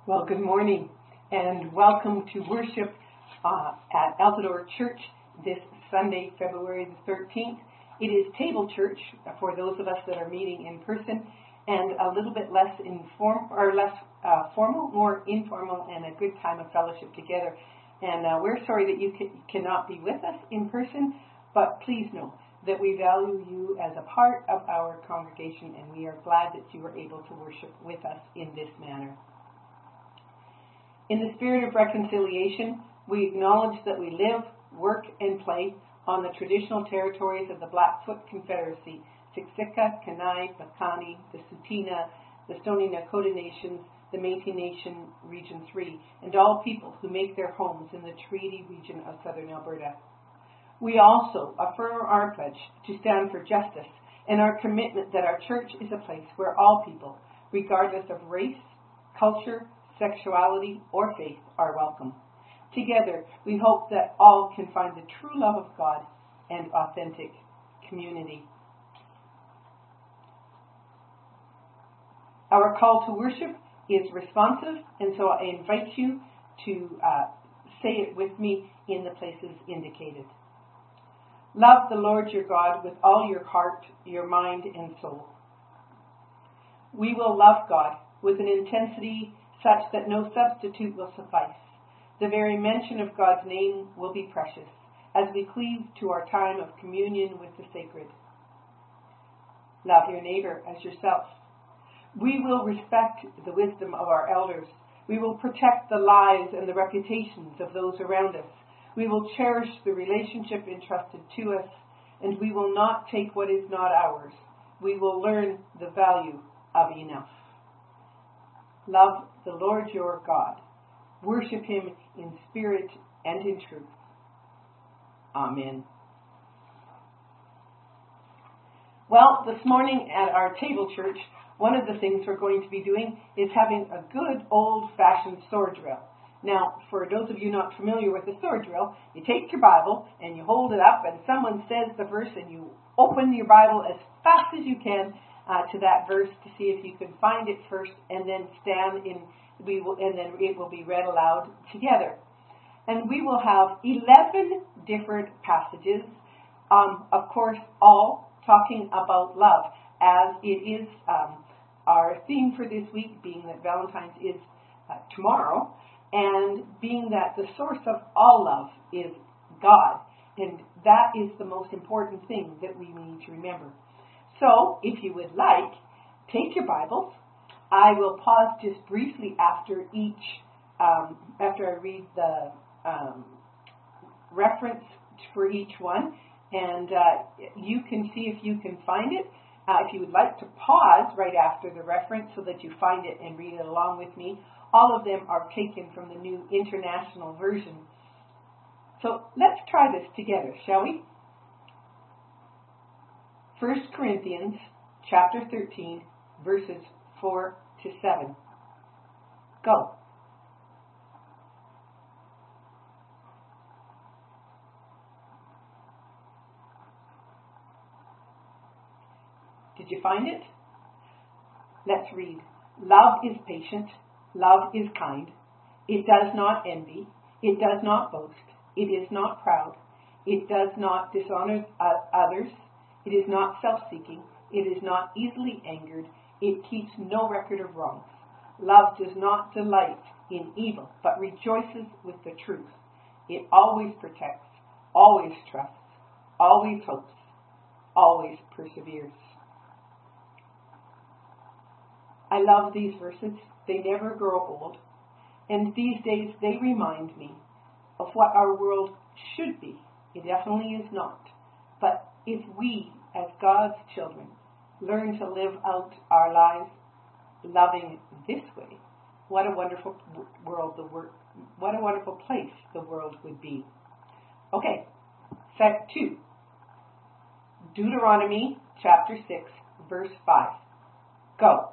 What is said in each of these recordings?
Well, good morning and welcome to worship at Altadore Church this Sunday, February the 13th. It is table church for those of us that are meeting in person and a little bit less formal, more informal, and a good time of fellowship together. And we're sorry that you cannot be with us in person, but please know that we value you as a part of our congregation, and we are glad that you are able to worship with us in this manner. In the spirit of reconciliation, we acknowledge that we live, work, and play on the traditional territories of the Blackfoot Confederacy, Siksika, Kainai, Piikani, the Tsuut'ina, the Stoney Nakoda Nations, the Métis Nation, Region 3, and all people who make their homes in the Treaty Region of Southern Alberta. We also affirm our pledge to stand for justice and our commitment that our church is a place where all people, regardless of race, culture, sexuality, or faith, are welcome. Together, we hope that all can find the true love of God and authentic community. Our call to worship is responsive, and so I invite you to say it with me in the places indicated. Love the Lord your God with all your heart, your mind, and soul. We will love God with an intensity such that no substitute will suffice. The very mention of God's name will be precious as we cleave to our time of communion with the sacred. Love your neighbor as yourself. We will respect the wisdom of our elders. We will protect the lives and the reputations of those around us. We will cherish the relationship entrusted to us, and we will not take what is not ours. We will learn the value of enough. Love the Lord your God. Worship him in spirit and in truth. Amen. Well, this morning at our table church, one of the things we're going to be doing is having a good old-fashioned sword drill. Now, for those of you not familiar with the sword drill, you take your Bible and you hold it up and someone says the verse and you open your Bible as fast as you can to that verse to see if you can find it first, and then stand in. And then it will be read aloud together. And we will have 11 different passages, of course, all talking about love, as it is our theme for this week, being that Valentine's is tomorrow, and being that the source of all love is God. And that is the most important thing that we need to remember. So, if you would like, take your Bibles. I will pause just briefly after I read the reference for each one, and you can see if you can find it. If you would like to pause right after the reference so that you find it and read it along with me, all of them are taken from the New International Version. So let's try this together, shall we? 1 Corinthians chapter 13, verses 4 to 7. Go. Did you find it? Let's read. Love is patient. Love is kind. It does not envy. It does not boast. It is not proud. It does not dishonor others. It is not self-seeking. It is not easily angered. It keeps no record of wrongs. Love does not delight in evil, but rejoices with the truth. It always protects, always trusts, always hopes, always perseveres. I love these verses. They never grow old. And these days they remind me of what our world should be. It definitely is not. But if we, as God's children, learn to live out our lives loving this way, what a wonderful what a wonderful place the world would be. Okay, set 2. Deuteronomy chapter 6, verse 5. Go.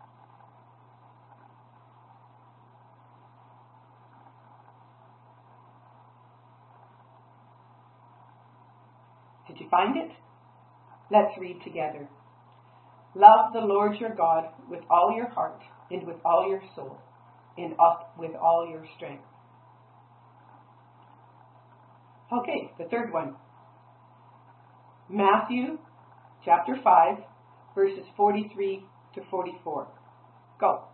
Did you find it? Let's read together. Love the Lord your God with all your heart and with all your soul. with all your strength. Okay, the third one. Matthew chapter 5, verses 43 to 44. Go.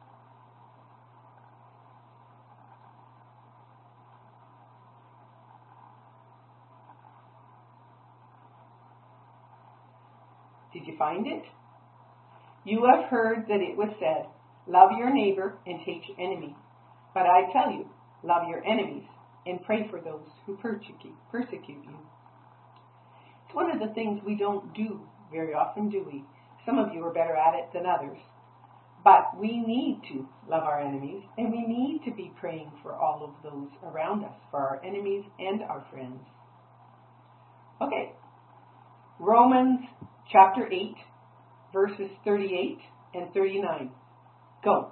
Did you find it? You have heard that it was said, love your neighbor and hate your enemy. But I tell you, love your enemies and pray for those who persecute you. It's one of the things we don't do very often, do we? Some of you are better at it than others. But we need to love our enemies, and we need to be praying for all of those around us, for our enemies and our friends. Okay, Romans chapter 8, verses 38 and 39. Go.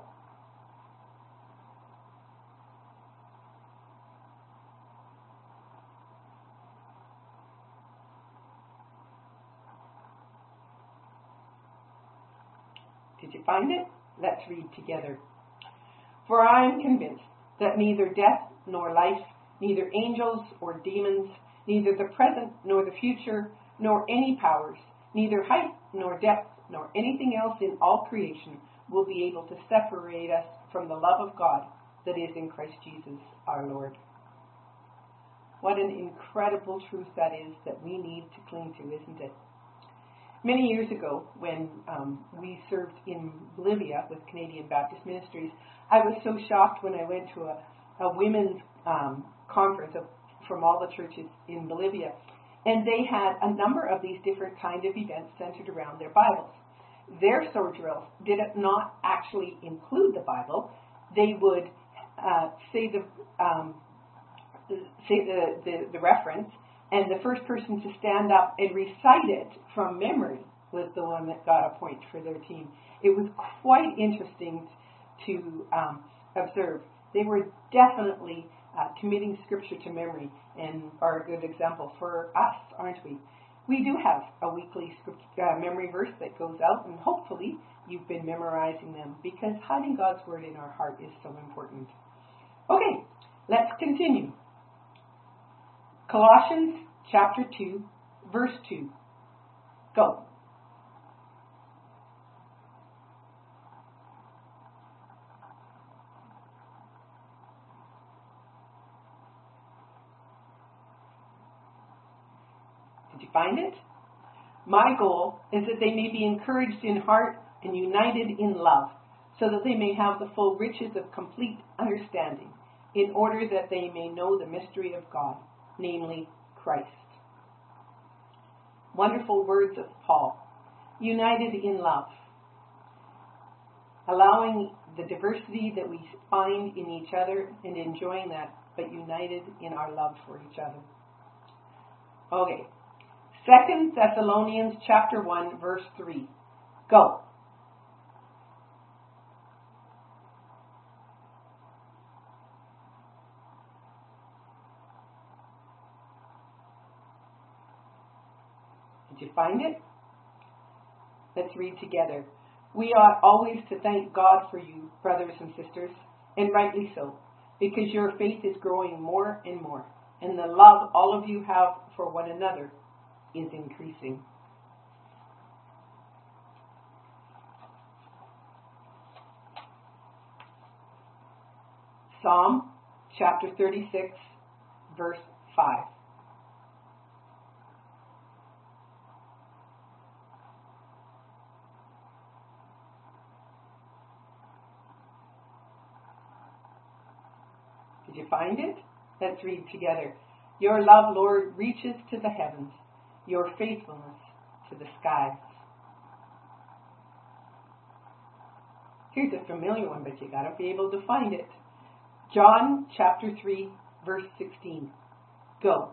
Did you find it? Let's read together. For I am convinced that neither death nor life, neither angels or demons, neither the present nor the future, nor any powers, neither height nor depth, nor anything else in all creation will be able to separate us from the love of God that is in Christ Jesus our Lord. What an incredible truth that is that we need to cling to, isn't it? Many years ago, when we served in Bolivia with Canadian Baptist Ministries, I was so shocked when I went to a women's conference from all the churches in Bolivia, and they had a number of these different kind of events centered around their Bibles. Their sword drills did not actually include the Bible. They would say the reference, and the first person to stand up and recite it from memory was the one that got a point for their team. It was quite interesting to observe. They were definitely committing Scripture to memory and are a good example for us, aren't we? We do have a weekly memory verse that goes out, and hopefully you've been memorizing them, because hiding God's Word in our heart is so important. Okay, let's continue. Colossians chapter 2, verse 2. Go. Did you find it? My goal is that they may be encouraged in heart and united in love, so that they may have the full riches of complete understanding, in order that they may know the mystery of God, namely Christ. Wonderful words of Paul. United in love. Allowing the diversity that we find in each other and enjoying that, but united in our love for each other. Okay. 2 Thessalonians chapter 1, verse 3. Go. Did you find it? Let's read together. We ought always to thank God for you, brothers and sisters, and rightly so, because your faith is growing more and more, and the love all of you have for one another is increasing. Psalm chapter 36, verse 5. Did you find it? Let's read together. Your love, Lord, reaches to the heavens, your faithfulness to the skies. Here's a familiar one, but you got to be able to find it. John chapter 3, verse 16. Go.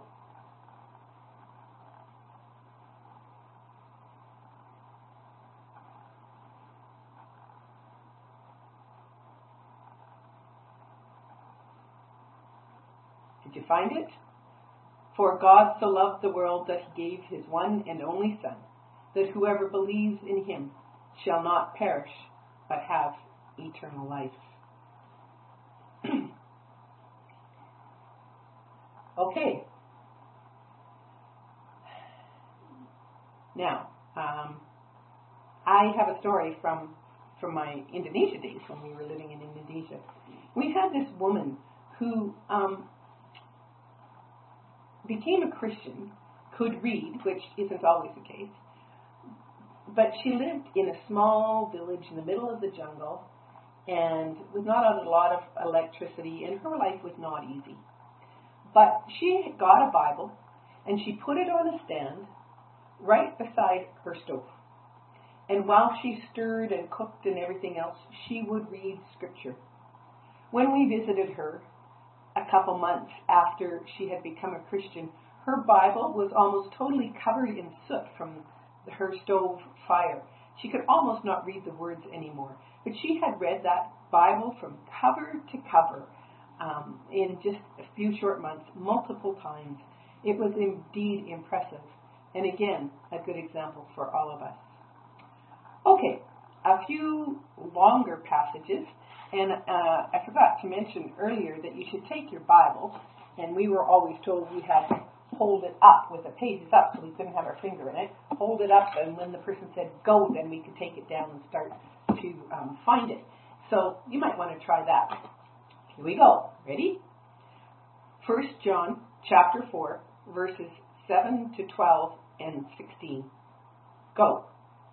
Did you find it? For God so loved the world that he gave his one and only Son, that whoever believes in him shall not perish, but have eternal life. Okay. Now, I have a story from my Indonesia days when we were living in Indonesia. We had this woman who became a Christian, could read, which isn't always the case, but she lived in a small village in the middle of the jungle and with not a lot of electricity, and her life was not easy. But she got a Bible and she put it on a stand right beside her stove. And while she stirred and cooked and everything else, she would read scripture. When we visited her a couple months after she had become a Christian, her Bible was almost totally covered in soot from her stove fire. She could almost not read the words anymore. But she had read that Bible from cover to cover in just a few short months, multiple times. It was indeed impressive. And again, a good example for all of us. Okay, a few longer passages. And I forgot to mention earlier that you should take your Bible, and we were always told we had to hold it up with the pages up so we couldn't have our finger in it. Hold it up, and when the person said go, then we could take it down and start to find it. So you might want to try that. Here we go. Ready? 1 John chapter 4, verses 7 to 12 and 16. Go.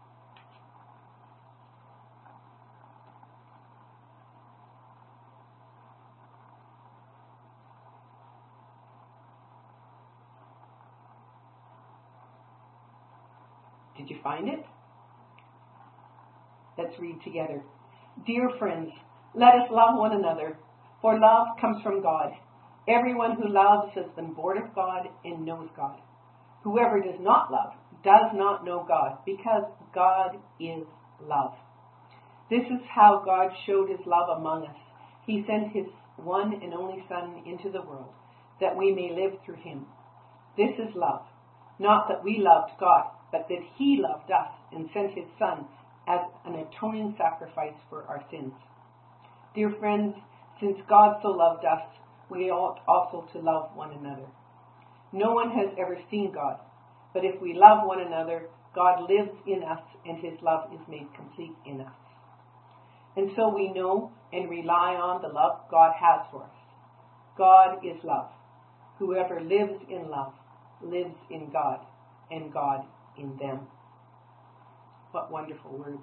Did you find it? Let's read together. Dear friends, let us love one another, for love comes from God. Everyone who loves has been born of God and knows God. Whoever does not love does not know God, because God is love. This is how God showed his love among us. He sent his one and only Son into the world, that we may live through him. This is love, not that we loved God, but that he loved us and sent his Son as an atoning sacrifice for our sins. Dear friends, since God so loved us, we ought also to love one another. No one has ever seen God, but if we love one another, God lives in us and his love is made complete in us. And so we know and rely on the love God has for us. God is love. Whoever lives in love lives in God, and God in them. What wonderful words.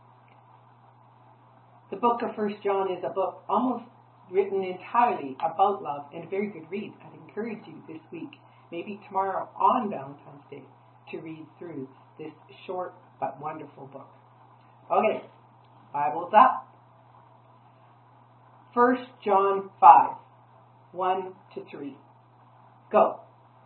The book of 1 John is a book almost written entirely about love, and a very good read. I'd encourage you this week, maybe tomorrow on Valentine's Day, to read through this short but wonderful book. Okay, Bible's up. 1 John 5, 1 to 3. Go.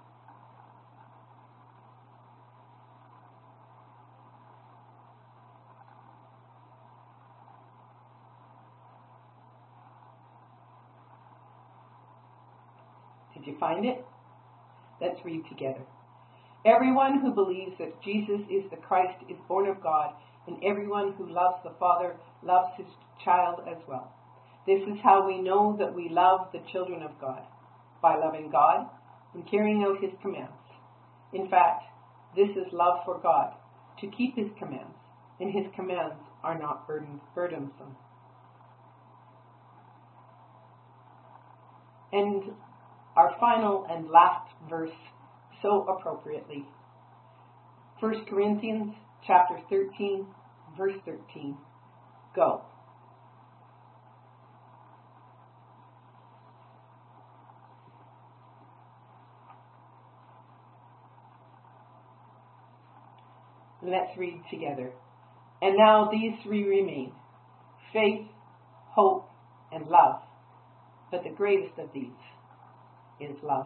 Did you find it? Let's read together. Everyone who believes that Jesus is the Christ is born of God, and everyone who loves the Father loves his child as well. This is how we know that we love the children of God, by loving God and carrying out his commands. In fact, this is love for God, to keep his commands, and his commands are not burdensome. And our final and last verse, so appropriately. 1 Corinthians chapter 13, verse 13. Go. Let's read together. And now these three remain: faith, hope, and love. But the greatest of these is love.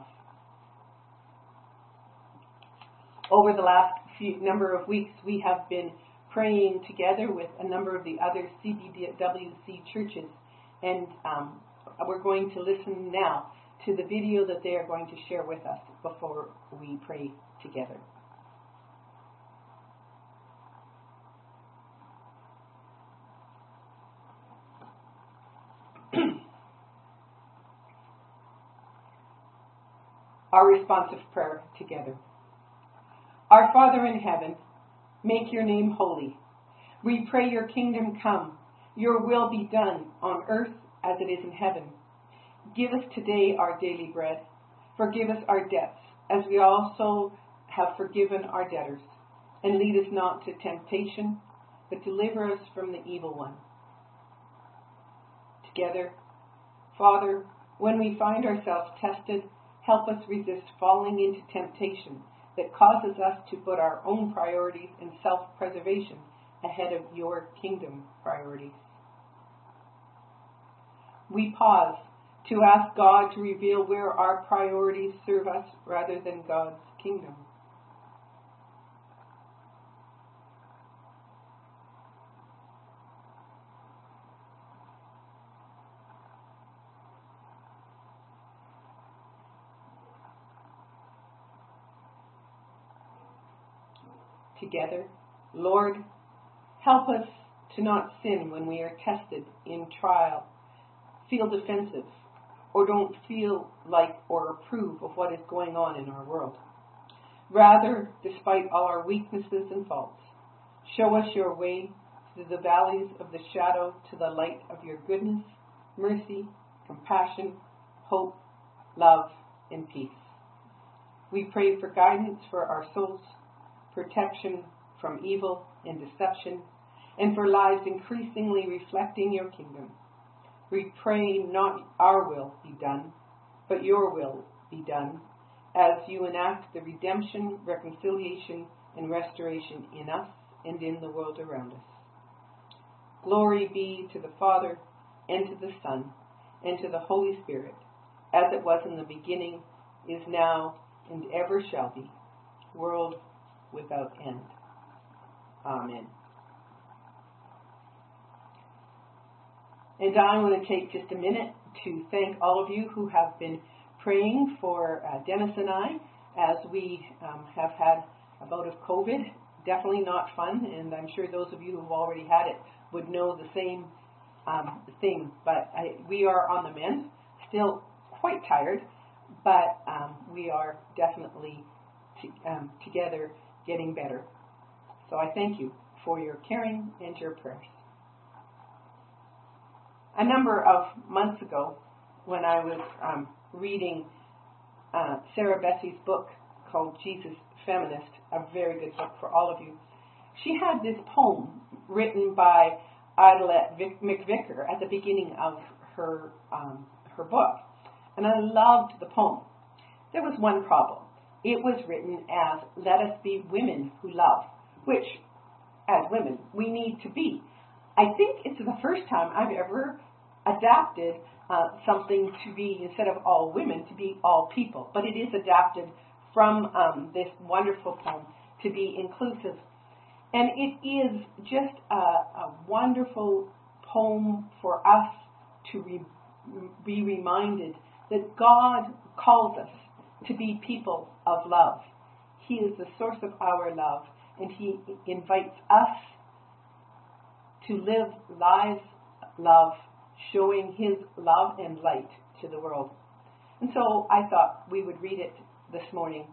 Over the last number of weeks, we have been praying together with a number of the other CBWC churches, and we're going to listen now to the video that they are going to share with us before we pray together. our responsive prayer together. Our Father in heaven, make your name holy. We pray your kingdom come, your will be done on earth as it is in heaven. Give us today our daily bread. Forgive us our debts, as we also have forgiven our debtors. And lead us not to temptation, but deliver us from the evil one. Together, Father, when we find ourselves tested, help us resist falling into temptation that causes us to put our own priorities and self-preservation ahead of your kingdom priorities. We pause to ask God to reveal where our priorities serve us rather than God's kingdom. Together, Lord, help us to not sin when we are tested in trial, feel defensive, or don't feel like or approve of what is going on in our world. Rather, despite all our weaknesses and faults, show us your way through the valleys of the shadow to the light of your goodness, mercy, compassion, hope, love, and peace. We pray for guidance for our souls, protection from evil and deception, and for lives increasingly reflecting your kingdom. We pray not our will be done, but your will be done, as you enact the redemption, reconciliation, and restoration in us and in the world around us. Glory be to the Father, and to the Son, and to the Holy Spirit, as it was in the beginning, is now, and ever shall be, world without end. Amen. And I want to take just a minute to thank all of you who have been praying for Dennis and I as we have had a bout of COVID. Definitely not fun, and I'm sure those of you who have already had it would know the same thing. But we are on the mend, still quite tired, but we are definitely together getting better. So I thank you for your caring and your prayers. A number of months ago, when I was reading Sarah Bessey's book called Jesus Feminist, a very good book for all of you, she had this poem written by Idalette McVicker at the beginning of her book. And I loved the poem. There was one problem. It was written as, let us be women who love, which, as women, we need to be. I think it's the first time I've ever adapted something to be, instead of all women, to be all people. But it is adapted from this wonderful poem to be inclusive. And it is just a wonderful poem for us to be reminded that God calls us to be people of love. He is the source of our love, and He invites us to live lives of love, showing His love and light to the world. And so I thought we would read it this morning.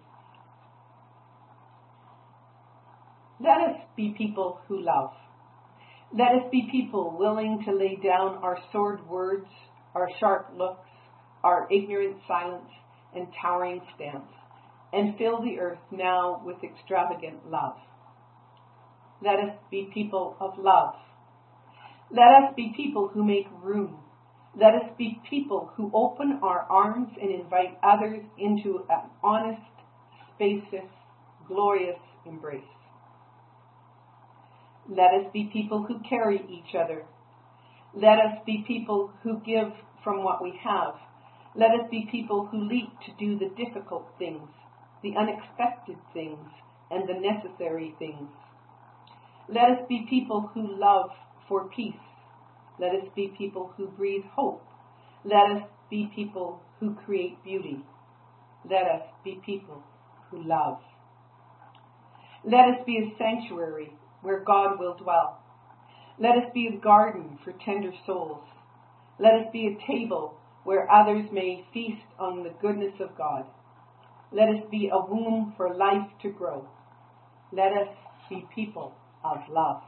Let us be people who love. Let us be people willing to lay down our sword words, our sharp looks, our ignorant silence and towering stance, and fill the earth now with extravagant love. Let us be people of love. Let us be people who make room. Let us be people who open our arms and invite others into an honest, spacious, glorious embrace. Let us be people who carry each other. Let us be people who give from what we have. Let us be people who leap to do the difficult things, the unexpected things, and the necessary things. Let us be people who love for peace. Let us be people who breathe hope. Let us be people who create beauty. Let us be people who love. Let us be a sanctuary where God will dwell. Let us be a garden for tender souls. Let us be a table where others may feast on the goodness of God. Let us be a womb for life to grow. Let us be people of love.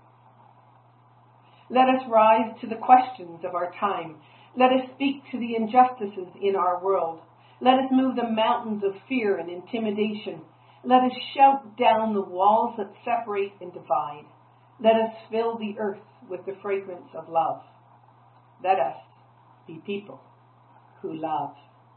Let us rise to the questions of our time. Let us speak to the injustices in our world. Let us move the mountains of fear and intimidation. Let us shout down the walls that separate and divide. Let us fill the earth with the fragrance of love. Let us be people who love.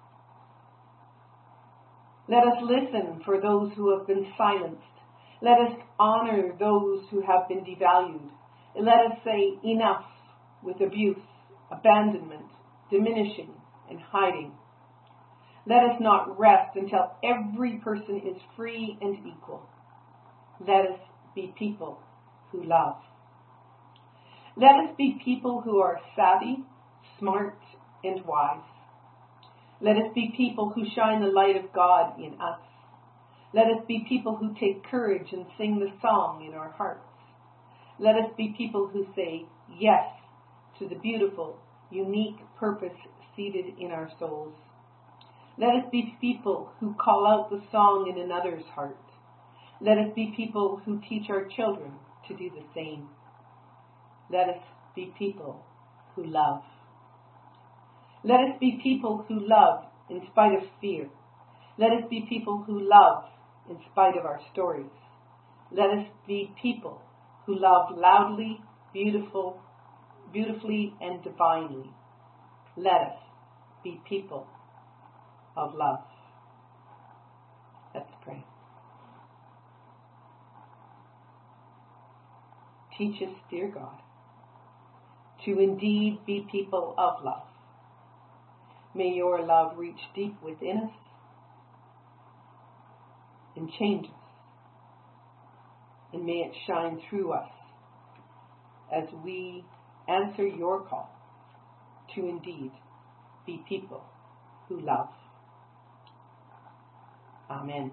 Let us listen for those who have been silenced. Let us honor those who have been devalued. And let us say enough with abuse, abandonment, diminishing, and hiding. Let us not rest until every person is free and equal. Let us be people who love. Let us be people who are savvy, smart, and wise. Let us be people who shine the light of God in us. Let us be people who take courage and sing the song in our hearts. Let us be people who say yes to the beautiful, unique purpose seated in our souls. Let us be people who call out the song in another's heart. Let us be people who teach our children to do the same. Let us be people who love. Let us be people who love in spite of fear. Let us be people who love in spite of our stories. Let us be people who love loudly, beautifully, and divinely. Let us be people of love. Let's pray. Teach us, dear God, to indeed be people of love. May your love reach deep within us and change us. And may it shine through us as we answer your call to indeed be people who love. Amen.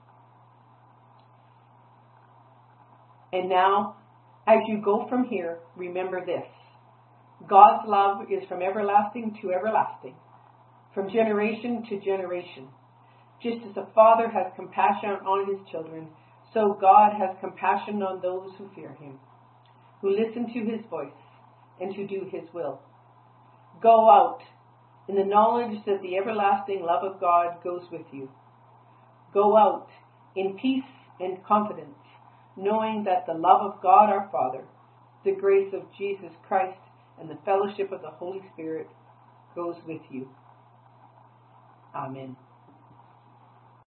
And now, as you go from here, remember this. God's love is from everlasting to everlasting, from generation to generation. Just as a father has compassion on his children, so God has compassion on those who fear him, who listen to his voice and who do his will. Go out in the knowledge that the everlasting love of God goes with you. Go out in peace and confidence, knowing that the love of God our Father, the grace of Jesus Christ, and the fellowship of the Holy Spirit goes with you. Amen.